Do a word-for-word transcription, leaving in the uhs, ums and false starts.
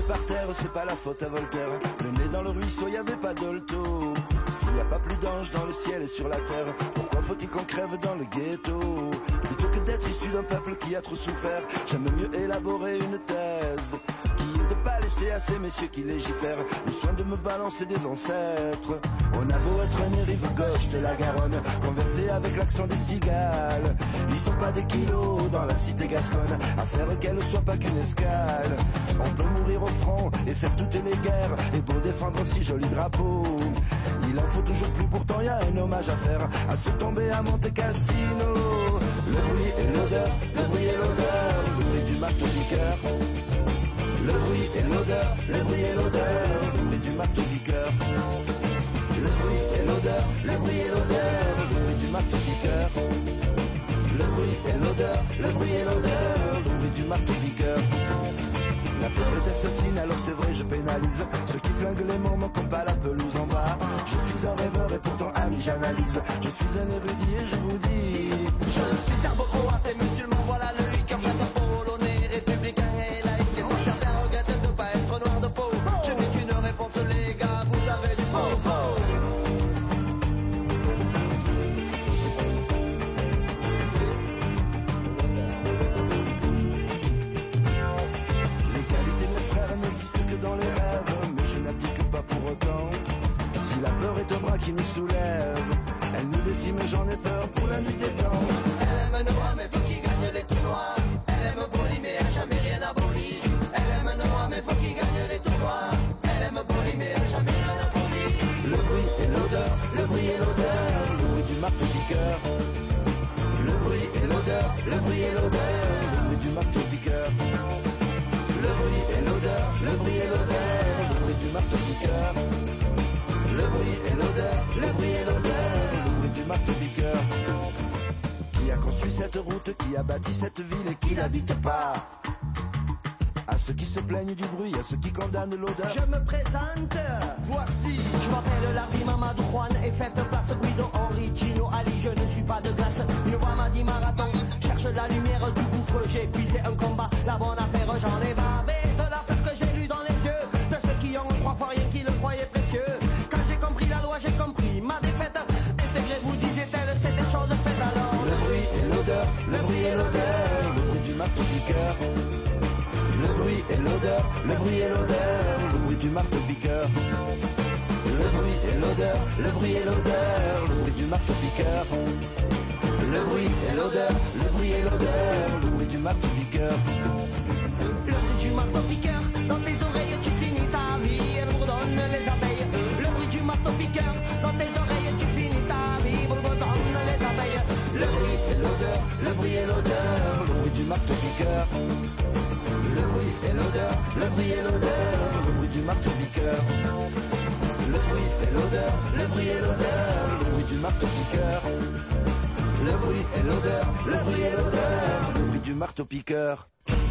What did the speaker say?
par terre, c'est pas la faute à Voltaire. Le nez dans le ruisseau, y avait pas d'olto. S'il n'y a pas plus d'anges dans le ciel et sur la terre, pourquoi faut-il qu'on crève dans le ghetto? Plutôt que d'être issu d'un peuple qui a trop souffert, j'aime mieux élaborer une thèse qui est de pas laisser à ces messieurs qui légifèrent le soin de me balancer des ancêtres. On a beau être né rive gauche de la Garonne, converser avec l'accent des cigales, ils sont pas des kilos dans la cité gasconne, à faire qu'elle soit pas qu'une escale. On peut mourir au front et faire toutes les guerres, et beau défendre si joli drapeau, il en faut toujours plus, pourtant y a un hommage à faire à se tomber à Monte Cassino. Le bruit et l'odeur, le bruit et l'odeur, le bruit du marteau-piqueur. Le bruit et l'odeur, le bruit et l'odeur, le bruit du marteau-piqueur. Le bruit et l'odeur, le bruit et l'odeur, le bruit du marteau-piqueur. Le bruit et l'odeur, le bruit et l'odeur, le bruit du marteau-piqueur. La peur est assassine, alors c'est vrai je pénalise ceux qui flinguent les moments comme pas la pelouse en bas. Je suis un rêveur et pourtant ami j'analyse. Je suis un érudit et je vous dis, je suis serbo-croate et musulman, voilà le liqueur polonais, républicain et laïque. Et si certains regrettent de pas être noir de peau, je n'ai qu'une réponse les gars, vous avez du faux faux. N'existe que dans les rêves, mais je n'applique pas pour autant. Si la peur est un bras qui me soulève, elle nous décime et j'en ai peur pour la nuit des temps. Elle aime Noah mais faut qu'il gagne les tournois. Elle aime Boli mais elle a jamais rien aboli. Elle aime Noah mais faut qu'il gagne les tournois. Elle aime Boli mais elle a jamais rien aboli. Le bruit et l'odeur, le bruit et l'odeur, le bruit du marteau-piqueur. Le bruit et l'odeur, le bruit et l'odeur, le bruit du marteau-piqueur. Le bruit et l'odeur, le bruit et l'odeur, le bruit du marteau-piqueur. Le bruit et l'odeur, le bruit et l'odeur, le bruit du marteau-piqueur. Qui a construit cette route, qui a bâti cette ville et qui n'habite pas? À ceux qui se plaignent du bruit, à ceux qui condamnent l'odeur. Je me présente, voici. Je m'appelle Larry Mamadou Juan et faites place Guido Henri Gino Ali. Je ne suis pas de glace, ne vois ma dit marathon. Cherche la lumière du gouffre, j'ai épuisé un combat. La bonne affaire, j'en ai bavé de la peur que j'ai lu dans les yeux de ceux qui ont trois fois rien qui le croyaient précieux. Quand j'ai compris la loi, j'ai compris ma défaite. Intégrez-vous, disait-elle, c'est des choses faites alors. Le bruit et l'odeur, le bruit et l'odeur, le bruit du marteau-piqueur. Le bruit et l'odeur, le bruit et l'odeur, le bruit du marteau-piqueur. Le bruit et l'odeur, le bruit et l'odeur, le bruit du marteau-piqueur. Le bruit et l'odeur, le bruit et l'odeur, le bruit du marteau-piqueur. Le bruit du marteau-piqueur, dans tes oreilles tu finis ta vie, elle bourdonne les abeilles. Le bruit du marteau-piqueur, dans tes oreilles tu finis ta vie, bourdonne les abeilles. Le bruit et l'odeur, le bruit et l'odeur, le bruit du marteau-piqueur. Le bruit et l'odeur, le bruit et l'odeur, le bruit du marteau-piqueur. Le bruit et l'odeur, le bruit et l'odeur, le bruit du marteau-piqueur. Le bruit et l'odeur, le bruit et l'odeur, le bruit du marteau-piqueur.